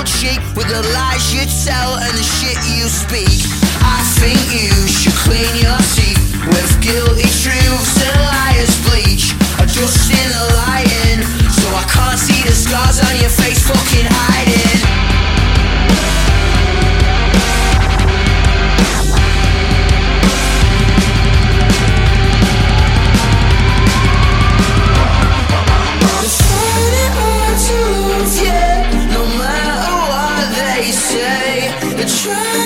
cold cheek with the lies you tell and the shit you speak. I think you should clean your teeth with guilty truths and liar's bleach. Adjusting the lying so I can't see the scars on your face fucking hiding. Try